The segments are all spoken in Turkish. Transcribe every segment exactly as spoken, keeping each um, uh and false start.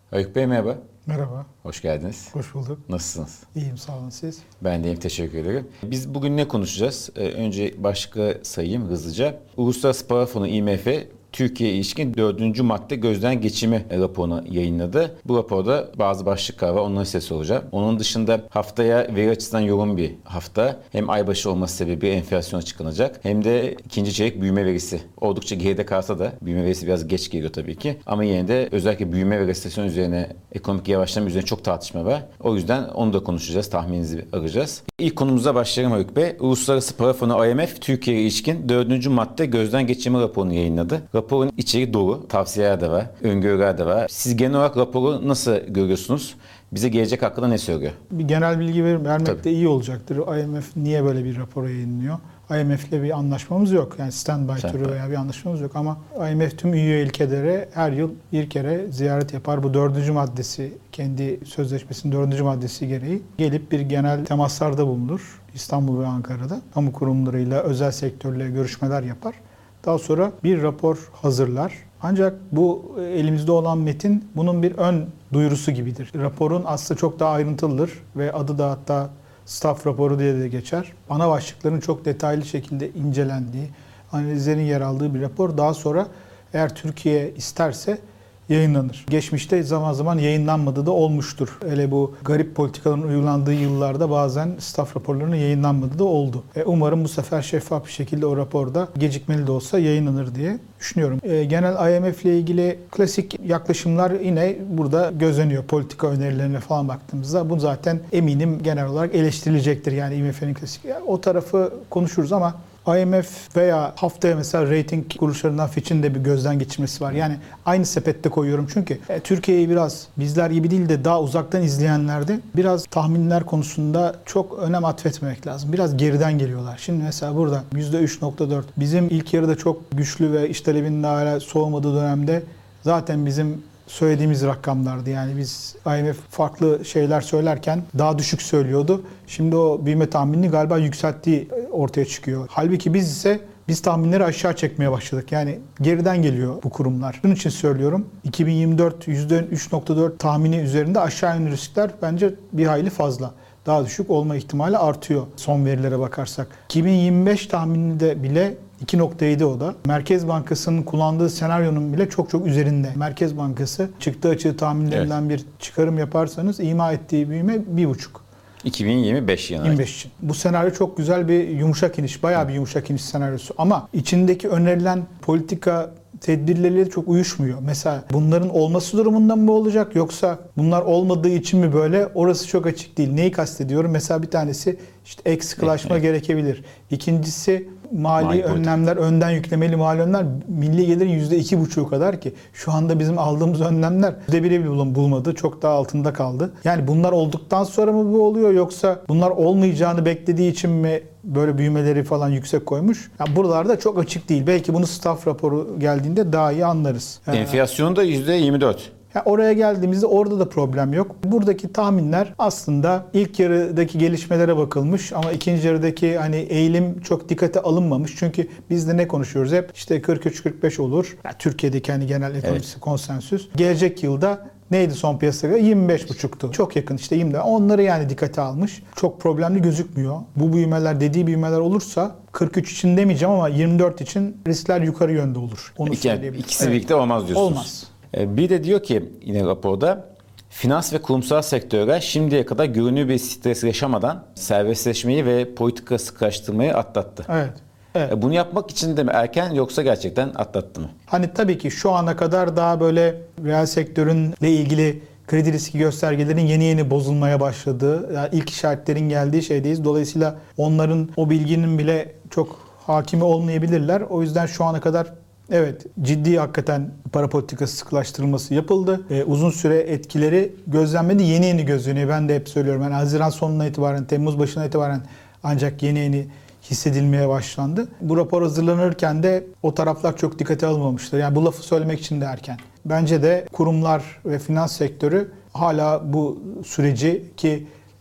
Öykü Bey merhaba. Merhaba. Hoş geldiniz. Hoş bulduk. Nasılsınız? İyiyim, sağ olun siz. Ben de iyiyim, teşekkür ederim. Biz bugün ne konuşacağız? Ee, önce başka sayayım hızlıca. Uluslararası Para Fonu I M F Türkiye'ye ilişkin dördüncü madde gözden geçirme raporunu yayınladı. Bu raporda bazı başlıklar var, onların sesi olacak. Onun dışında haftaya veri açısından yoğun bir hafta. Hem aybaşı olması sebebiyle enflasyon açıklanacak, hem de ikinci çeyrek büyüme verisi. Oldukça geride kalsa da, büyüme verisi biraz geç geliyor tabii ki. Ama yine de özellikle büyüme ve resesyon üzerine, ekonomik yavaşlama üzerine çok tartışma var. O yüzden onu da konuşacağız, tahmininizi alacağız. İlk konumuza başlayalım Haluk Bey. Uluslararası Para Fonu I M F Türkiye'ye ilişkin dördüncü madde gözden geçirme raporunu yayınladı. Raporun içeriği dolu, tavsiyeler de var, öngörüler de var. Siz genel olarak raporu nasıl görüyorsunuz? Bize gelecek hakkında ne söylüyor? Bir genel bilgi ver, vermek Tabii. de iyi olacaktır. I M F niye böyle bir rapor yayınlıyor? I M F ile bir anlaşmamız yok. Yani standby Standby. türü veya bir anlaşmamız yok ama I M F tüm üye ülkelere her yıl bir kere ziyaret yapar. Bu dördüncü maddesi, kendi sözleşmesinin dördüncü maddesi gereği gelip bir genel temaslarda bulunur. İstanbul ve Ankara'da kamu kurumlarıyla, özel sektörle görüşmeler yapar. Daha sonra bir rapor hazırlar. Ancak bu elimizde olan metin bunun bir ön duyurusu gibidir. Raporun aslında çok daha ayrıntılıdır ve adı da hatta staff raporu diye de geçer. Ana başlıkların çok detaylı şekilde incelendiği, analizlerin yer aldığı bir rapor. Daha sonra eğer Türkiye isterse yayınlanır. Geçmişte zaman zaman yayınlanmadığı da olmuştur. Hele bu garip politikaların uygulandığı yıllarda bazen staff raporlarının yayınlanmadığı da oldu. E, umarım bu sefer şeffaf bir şekilde o raporda gecikmeli de olsa yayınlanır diye düşünüyorum. E, genel I M F ile ilgili klasik yaklaşımlar yine burada gözleniyor. Politika önerilerine falan baktığımızda bu zaten eminim genel olarak eleştirilecektir. Yani I M F'nin klasik. Yani o tarafı konuşuruz ama I M F veya haftaya mesela rating kuruluşlarından Fitch'in de bir gözden geçirmesi var. Yani aynı sepette koyuyorum çünkü e, Türkiye'yi biraz bizler gibi değil de daha uzaktan izleyenlerde biraz tahminler konusunda çok önem atfetmemek lazım. Biraz geriden geliyorlar. Şimdi mesela burada yüzde üç nokta dört bizim ilk yarıda çok güçlü ve iş talebinin hala soğumadığı dönemde zaten bizim söylediğimiz rakamlardı. Yani biz I M F farklı şeyler söylerken daha düşük söylüyordu. Şimdi o büyüme tahminini galiba yükselttiği ortaya çıkıyor. Halbuki biz ise biz tahminleri aşağı çekmeye başladık. Yani geriden geliyor bu kurumlar. Bunun için söylüyorum. iki bin yirmi dört yüzde üç nokta dört tahmini üzerinde aşağı yönlü riskler bence bir hayli fazla. Daha düşük olma ihtimali artıyor son verilere bakarsak. iki bin yirmi beş tahmininde bile iki nokta yedi o da. Merkez Bankası'nın kullandığı senaryonun bile çok çok üzerinde. Merkez Bankası çıktı açığı tahminlerinden evet. bir çıkarım yaparsanız ima ettiği büyüme bir buçuk. iki bin yirmi beş yılına. yirmi beş için. Bu senaryo çok güzel bir yumuşak iniş. Bayağı bir yumuşak iniş senaryosu. Ama içindeki önerilen politika tedbirleriyle çok uyuşmuyor. Mesela bunların olması durumunda mı olacak yoksa bunlar olmadığı için mi böyle? Orası çok açık değil. Neyi kastediyorum? Mesela bir tanesi işte ek sıkılaşma evet, evet. gerekebilir. İkincisi mali, mali önlemler, politik. önden yüklemeli mali önlemler milli gelirin yüzde iki buçuğu kadar ki şu anda bizim aldığımız önlemler yüzde biri bile bulunmadı. Çok daha altında kaldı. Yani bunlar olduktan sonra mı bu oluyor yoksa bunlar olmayacağını beklediği için mi böyle büyümeleri falan yüksek koymuş? Yani buralarda çok açık değil. Belki bunu staff raporu geldiğinde daha iyi anlarız. Enflasyon da yüzde yirmi dört. Yani oraya geldiğimizde orada da problem yok. Buradaki tahminler aslında ilk yarıdaki gelişmelere bakılmış ama ikinci yarıdaki hani eğilim çok dikkate alınmamış. Çünkü biz de ne konuşuyoruz hep? İşte kırk üç kırk beş olur. Yani Türkiye'deki hani genel ekonomisi evet. konsensüs. Gelecek yılda neydi son piyasaya? yirmi beş buçuktu. Çok yakın işte yirmi. Onları yani dikkate almış. Çok problemli gözükmüyor. Bu büyümeler dediği büyümeler olursa kırk üç için demeyeceğim ama yirmi dört için riskler yukarı yönde olur. Onu yani ikisi evet. birlikte olmaz diyorsunuz. Olmaz. Bir de diyor ki yine raporda finans ve kurumsal sektörler şimdiye kadar görünür bir stres yaşamadan serbestleşmeyi ve politika sıkılaştırmayı atlattı. Evet. Evet. Bunu yapmak için de mi erken yoksa gerçekten atlattı mı? Hani tabii ki şu ana kadar daha böyle reel sektörünle ilgili kredi riski göstergelerin yeni yeni bozulmaya başladığı, yani ilk işaretlerin geldiği şeydeyiz. Dolayısıyla onların o bilginin bile çok hakimi olmayabilirler. O yüzden şu ana kadar evet ciddi hakikaten para politikası sıkılaştırılması yapıldı. Ee, uzun süre etkileri gözlenmedi. Yeni yeni gözleniyor. Ben de hep söylüyorum. Yani Haziran sonuna itibaren, Temmuz başına itibaren ancak yeni yeni hissedilmeye başlandı. Bu rapor hazırlanırken de o taraflar çok dikkate alınmamıştır. Yani bu lafı söylemek için de erken. Bence de kurumlar ve finans sektörü hala bu süreci ki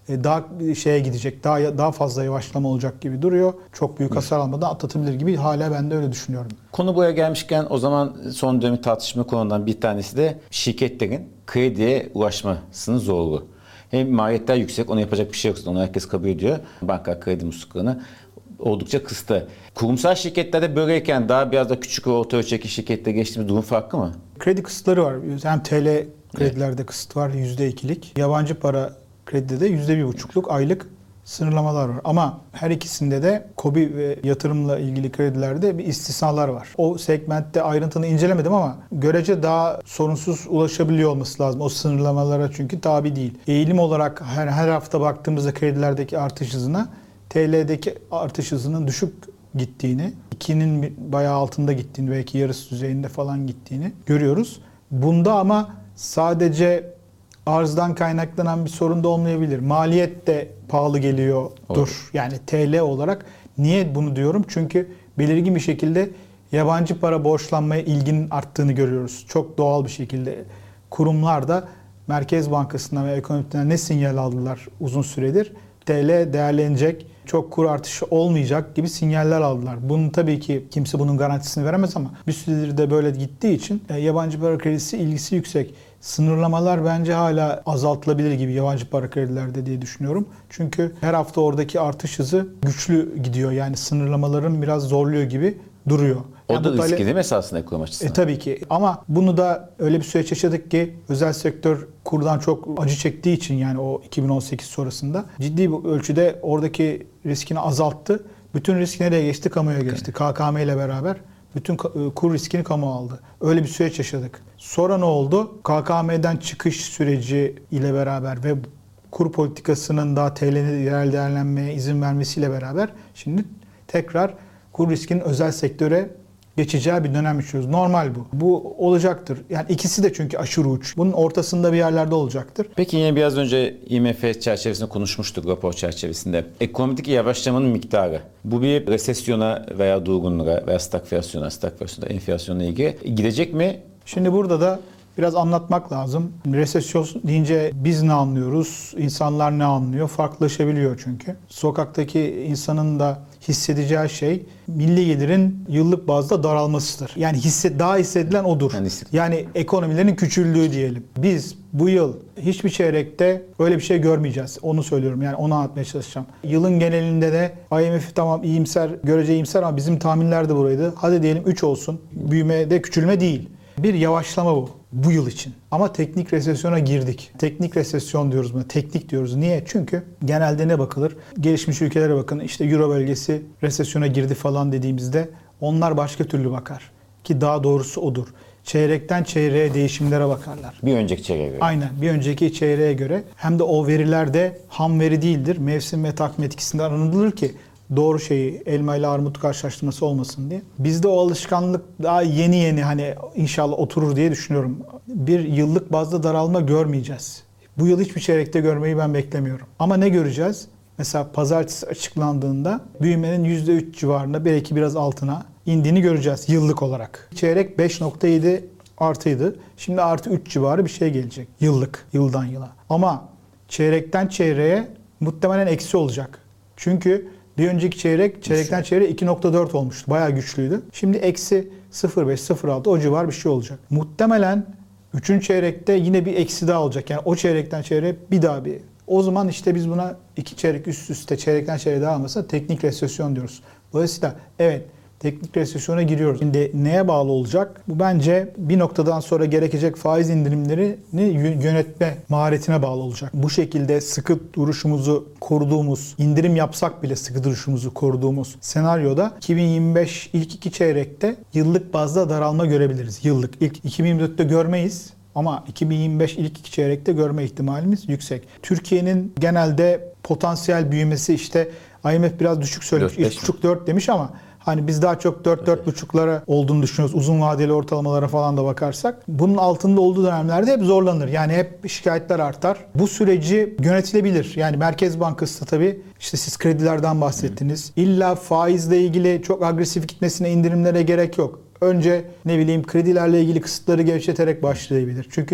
e, daha şeye gidecek, daha daha fazla yavaşlama olacak gibi duruyor. Çok büyük hasar almadan atlatabilir gibi, hala ben de öyle düşünüyorum. Konu buraya gelmişken o zaman son dönem tartışma konularından bir tanesi de şirketlerin krediye ulaşmasının zorluğu. Hem maliyetler yüksek, ona yapacak bir şey yok. Onu herkes kabul ediyor. Banka kredi musluklarını oldukça kısıtlı. Kurumsal şirketlerde böyleyken daha biraz da küçük ve orta ölçekli şirketlere geçtiğimiz durum farklı mı? Kredi kısıtları var. Hem T L kredilerde evet. kısıt var, yüzde ikilik. Yabancı para kredide de yüzde bir buçukluk aylık sınırlamalar var. Ama her ikisinde de KOBİ ve yatırımla ilgili kredilerde bir istisnalar var. O segmentte ayrıntını incelemedim ama görece daha sorunsuz ulaşabiliyor olması lazım. O sınırlamalara çünkü tabi değil. Eğilim olarak her, her hafta baktığımızda kredilerdeki artış hızına T L'deki artış hızının düşük gittiğini, ikinin bayağı altında gittiğini, belki yarısı düzeyinde falan gittiğini görüyoruz. Bunda ama sadece arzdan kaynaklanan bir sorun da olmayabilir. Maliyet de pahalı geliyordur. Olur. Yani T L olarak. Niye bunu diyorum? Çünkü belirgin bir şekilde yabancı para borçlanmaya ilginin arttığını görüyoruz. Çok doğal bir şekilde. Kurumlar da Merkez Bankası'ndan ve ekonomiden ne sinyal aldılar uzun süredir? T L değerlenecek, çok kur artışı olmayacak gibi sinyaller aldılar. Bunun tabii ki kimse bunun garantisini veremez ama bir süredir de böyle gittiği için yabancı para kredisi ilgisi yüksek. Sınırlamalar bence hala azaltılabilir gibi yabancı para kredilerde diye düşünüyorum. Çünkü her hafta oradaki artış hızı güçlü gidiyor. Yani sınırlamaların biraz zorluyor gibi duruyor. O yani da riskli tale- değil mi esasında ekonomi açısından? E, tabii ki. Ama bunu da öyle bir süreç yaşadık ki özel sektör kurdan çok acı çektiği için, yani o iki bin on sekiz sonrasında ciddi bir ölçüde oradaki riskini azalttı. Bütün risk nereye geçti? Kamuya geçti. K K M ile beraber bütün kur riskini kamu aldı. Öyle bir süreç yaşadık. Sonra ne oldu? K K M'den çıkış süreci ile beraber ve kur politikasının daha T L'nin yerel değerlenmeye izin vermesiyle beraber şimdi tekrar kur riskinin özel sektöre geçeceği bir dönem yaşıyoruz. Normal bu. Bu olacaktır. Yani ikisi de çünkü aşırı uç. Bunun ortasında bir yerlerde olacaktır. Peki yine biraz önce I M F çerçevesinde konuşmuştuk, rapor çerçevesinde. Ekonomik yavaşlamanın miktarı. Bu bir resesyona veya durgunluğa veya stagflasyona, stagflasyona, enflasyonla ilgili gidecek mi? Şimdi burada da biraz anlatmak lazım. Resesyon deyince biz ne anlıyoruz? İnsanlar ne anlıyor? Farklılaşabiliyor çünkü. Sokaktaki insanın da hissedeceği şey milli gelirin yıllık bazda daralmasıdır. Yani hisset, daha hissedilen odur. Yani, yani ekonomilerin küçüldüğü diyelim. Biz bu yıl hiçbir çeyrekte öyle bir şey görmeyeceğiz. Onu söylüyorum. Yani onu anlatmaya çalışacağım. Yılın genelinde de I M F tamam iyimser, görece iyimser ama bizim tahminler de buraydı. Hadi diyelim üç olsun. Büyüme de küçülme değil. Bir yavaşlama bu. Bu yıl için. Ama teknik resesyona girdik. Teknik resesyon diyoruz buna. Teknik diyoruz. Niye? Çünkü genelde ne bakılır? Gelişmiş ülkelere bakın. İşte Euro bölgesi resesyona girdi falan dediğimizde onlar başka türlü bakar. Ki daha doğrusu odur. Çeyrekten çeyreğe değişimlere bakarlar. Bir önceki çeyreğe göre. Aynen. Bir önceki çeyreğe göre. Hem de o veriler de ham veri değildir. Mevsim ve takvim etkisinde aranılır ki doğru şeyi, elma ile armut karşılaştırması olmasın diye. Bizde o alışkanlık daha yeni yeni hani inşallah oturur diye düşünüyorum. Bir yıllık bazda daralma görmeyeceğiz. Bu yıl hiçbir çeyrekte görmeyi ben beklemiyorum. Ama ne göreceğiz? Mesela pazartesi açıklandığında büyümenin yüzde üç civarında, belki biraz altına indiğini göreceğiz yıllık olarak. Çeyrek beş nokta yedi artıydı. Şimdi artı üç civarı bir şey gelecek yıllık, yıldan yıla. Ama çeyrekten çeyreğe muhtemelen eksi olacak. Çünkü bir önceki çeyrek, çeyrekten çeyreğe iki nokta dört olmuştu. Bayağı güçlüydü. Şimdi eksi sıfır virgül beş sıfır altı o civar bir şey olacak. Muhtemelen üçüncü çeyrekte yine bir eksi daha olacak. Yani o çeyrekten çeyreğe bir daha bir. O zaman işte biz buna iki çeyrek üst üste çeyrekten çeyreğe daha almasa teknik resesyon diyoruz. Dolayısıyla evet, teknik resesyona giriyoruz. Şimdi neye bağlı olacak? Bu bence bir noktadan sonra gerekecek faiz indirimlerini yönetme maharetine bağlı olacak. Bu şekilde sıkı duruşumuzu koruduğumuz, indirim yapsak bile sıkı duruşumuzu koruduğumuz senaryoda iki bin yirmi beş ilk iki çeyrekte yıllık bazda daralma görebiliriz. Yıllık. İlk iki bin yirmi dörtte görmeyiz. Ama iki bin yirmi beş ilk iki çeyrekte görme ihtimalimiz yüksek. Türkiye'nin genelde potansiyel büyümesi işte I M F biraz düşük söylemiş. üç buçuk dört demiş ama hani biz daha çok dört dört buçuklara olduğunu düşünüyoruz. Uzun vadeli ortalamalara falan da bakarsak. Bunun altında olduğu dönemlerde hep zorlanır. Yani hep şikayetler artar. Bu süreci yönetilebilir. Yani Merkez Bankası da tabii işte siz kredilerden bahsettiniz. İlla faizle ilgili çok agresif gitmesine, indirimlere gerek yok. Önce ne bileyim kredilerle ilgili kısıtları gevşeterek başlayabilir. Çünkü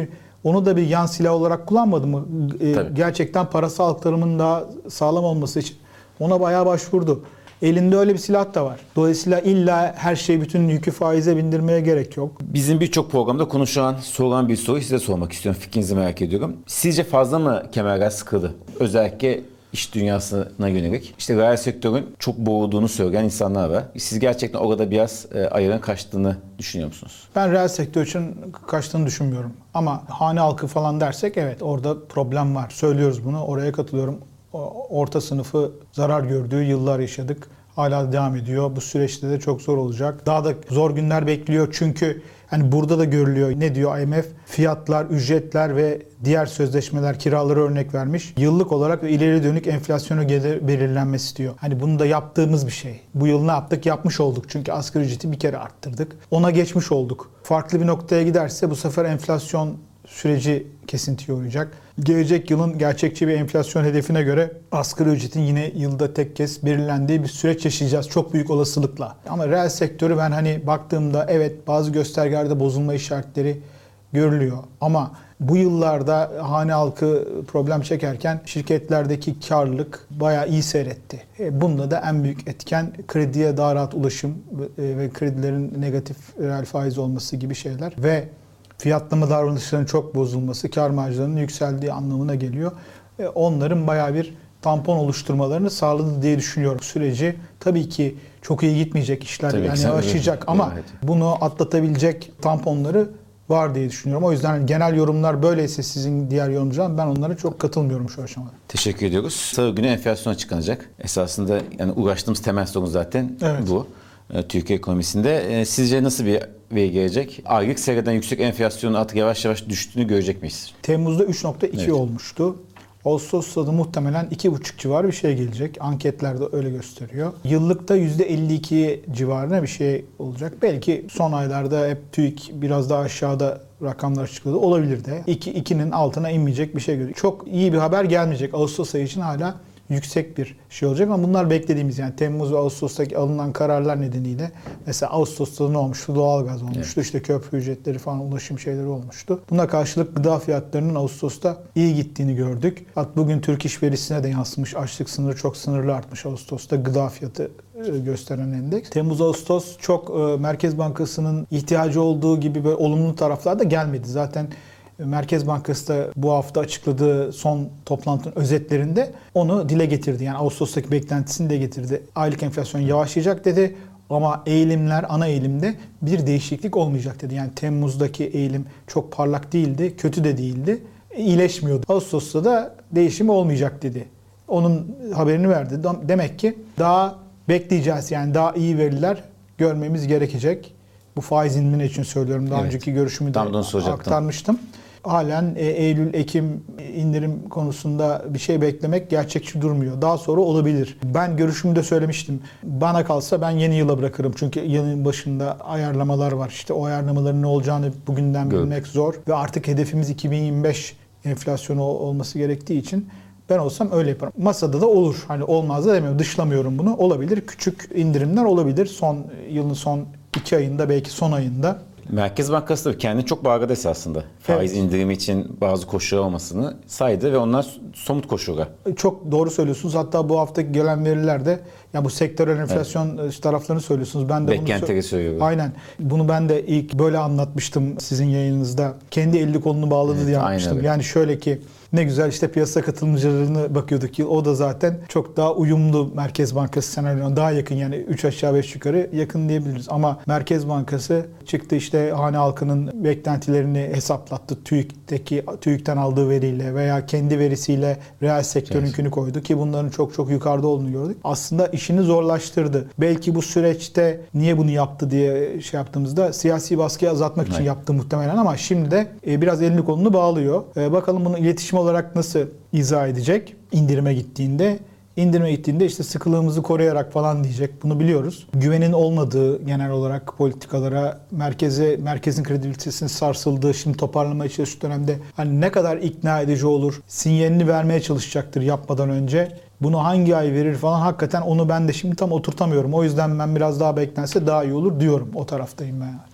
onu da bir yan silah olarak kullanmadı mı? E, Tabii. gerçekten parasal aktarımın daha sağlam olması için ona bayağı başvurdu. Elinde öyle bir silah da var. Dolayısıyla illa her şey, bütün yükü faize bindirmeye gerek yok. Bizim birçok programda konuşulan, sorulan bir soru size sormak istiyorum. Fikrinizi merak ediyorum. Sizce fazla mı kemerler sıkıldı? Özellikle iş dünyasına yönelik. İşte reel sektörün çok boğulduğunu söyleyen insanlar var. Siz gerçekten orada biraz e, ayarın kaçtığını düşünüyor musunuz? Ben reel sektör için kaçtığını düşünmüyorum. Ama hane halkı falan dersek evet, orada problem var. Söylüyoruz bunu. Oraya katılıyorum. Orta sınıfı zarar gördüğü yıllar yaşadık. Hala devam ediyor. Bu süreçte de çok zor olacak. Daha da zor günler bekliyor. Çünkü hani burada da görülüyor. Ne diyor I M F? Fiyatlar, ücretler ve diğer sözleşmeler, kiraları örnek vermiş. Yıllık olarak ve ileri dönük enflasyona gelir belirlenmesi istiyor. Hani bunu da yaptığımız bir şey. Bu yıl ne yaptık? Yapmış olduk. Çünkü asgari ücreti bir kere arttırdık. Ona geçmiş olduk. Farklı bir noktaya giderse bu sefer enflasyon süreci kesintiye uğrayacak. Gelecek yılın gerçekçi bir enflasyon hedefine göre asgari ücretin yine yılda tek kez belirlendiği bir süreç yaşayacağız çok büyük olasılıkla. Ama reel sektörü ben hani baktığımda evet, bazı göstergelerde bozulma işaretleri görülüyor. Ama bu yıllarda hane halkı problem çekerken şirketlerdeki karlılık bayağı iyi seyretti. E, bunda da en büyük etken krediye daha rahat ulaşım e, ve kredilerin negatif reel faiz olması gibi şeyler ve fiyatlama davranışlarının çok bozulması, kar marjlarının yükseldiği anlamına geliyor. E, onların bayağı bir tampon oluşturmalarını sağladı diye düşünüyorum. Süreci tabii ki çok iyi gitmeyecek, işler Tabii yani ki, yavaşlayacak evet. ama Evet. bunu atlatabilecek tamponları var diye düşünüyorum. O yüzden genel yorumlar böyleyse sizin diğer yorumcular, ben onlara çok katılmıyorum şu aşamada. Teşekkür ediyoruz. Salı günü enflasyon açıklanacak. Esasında yani uğraştığımız temel sorun zaten Evet. bu. Türkiye ekonomisinde. Sizce nasıl bir veri gelecek? Aylık seyreden yüksek enflasyonun artık yavaş yavaş düştüğünü görecek miyiz? Temmuz'da üç nokta iki Evet. olmuştu. Ağustos'ta da muhtemelen iki buçuk civarı bir şey gelecek. Anketler de öyle gösteriyor. Yıllıkta yüzde elli iki civarına bir şey olacak. Belki son aylarda hep TÜİK biraz daha aşağıda rakamlar açıkladı. Olabilir de. iki, ikinin altına inmeyecek bir şey görüyoruz. Çok iyi bir haber gelmeyecek. Ağustos ayı için hala yüksek bir şey olacak ama bunlar beklediğimiz, yani Temmuz ve Ağustos'taki alınan kararlar nedeniyle mesela Ağustos'ta ne olmuştu? Doğalgaz olmuştu. Evet. İşte köprü ücretleri falan, ulaşım şeyleri olmuştu. Buna karşılık gıda fiyatlarının Ağustos'ta iyi gittiğini gördük. Hatta bugün Türk İş verisine de yansımış. Açlık sınırı çok sınırlı artmış Ağustos'ta gıda fiyatı gösteren endeks. Temmuz-Ağustos çok Merkez Bankası'nın ihtiyacı olduğu gibi böyle olumlu taraflar da gelmedi. Zaten Merkez Bankası da bu hafta açıkladığı son toplantının özetlerinde onu dile getirdi. Yani Ağustos'taki beklentisini de getirdi. Aylık enflasyon yavaşlayacak dedi ama eğilimler, ana eğilimde bir değişiklik olmayacak dedi. Yani Temmuz'daki eğilim çok parlak değildi, kötü de değildi, iyileşmiyordu. Ağustos'ta da değişim olmayacak dedi. Onun haberini verdi. Demek ki daha bekleyeceğiz, yani daha iyi veriler görmemiz gerekecek. Bu faiz indirimi için söylüyorum. Daha evet. önceki görüşümü de aktarmıştım. Halen e, Eylül, Ekim indirim konusunda bir şey beklemek gerçekçi durmuyor. Daha sonra olabilir. Ben görüşümü de söylemiştim. Bana kalsa ben yeni yıla bırakırım. Çünkü yılın başında ayarlamalar var. İşte o ayarlamaların ne olacağını bugünden evet. bilmek zor. Ve artık hedefimiz iki bin yirmi beş enflasyonu olması gerektiği için ben olsam öyle yaparım. Masada da olur. Hani olmaz da demiyorum. Dışlamıyorum bunu. Olabilir. Küçük indirimler olabilir. Son yılın son iki ayında, belki son ayında. Merkez Bankası da kendini çok bağladı esasında. Faiz evet. indirimi için bazı koşullar olmasını saydı ve onlar somut koşullar. Çok doğru söylüyorsunuz. Hatta bu hafta gelen verilerde ya bu sektörel enflasyon evet. taraflarını söylüyorsunuz. Ben de Beklentileri bunu söylüyorum. Aynen. Bunu ben de ilk böyle anlatmıştım sizin yayınınızda. Kendi elini kolunu bağladı evet, diye anlatmıştım. Yani şöyle ki ne güzel işte piyasa katılımcılarına bakıyorduk. O da zaten çok daha uyumlu Merkez Bankası senaryo'na daha yakın, yani üç aşağı beş yukarı yakın diyebiliriz. Ama Merkez Bankası çıktı işte hane halkının beklentilerini hesaplattı. TÜİK'teki TÜİK'ten aldığı veriyle veya kendi verisiyle reel sektörünkünü koydu ki bunların çok çok yukarıda olduğunu gördük. Aslında işini zorlaştırdı. Belki bu süreçte niye bunu yaptı diye şey yaptığımızda siyasi baskıyı azaltmak için evet. yaptı muhtemelen ama şimdi de biraz elini kolunu bağlıyor. Bakalım bunu iletişim olarak nasıl izah edecek indirime gittiğinde. İndirime gittiğinde işte sıkılığımızı koruyarak falan diyecek. Bunu biliyoruz. Güvenin olmadığı genel olarak politikalara, merkeze, merkezin kredibilitesinin sarsıldığı, şimdi toparlamaya çalıştığı dönemde hani ne kadar ikna edici olur, sinyalini vermeye çalışacaktır yapmadan önce. Bunu hangi ay verir falan, hakikaten onu ben de şimdi tam oturtamıyorum. O yüzden ben biraz daha beklense daha iyi olur diyorum. O taraftayım ben.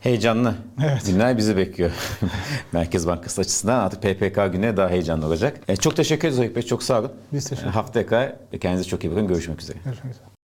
Heyecanlı Evet. günler bizi bekliyor. Merkez Bankası açısından artık P P K günleri daha heyecanlı olacak. E, çok teşekkür ederiz Haluk Bey. Çok sağ olun. Biz teşekkür ederiz. Haftaya kadar kendinize çok iyi bakın. Görüşmek üzere. Görüşmek üzere.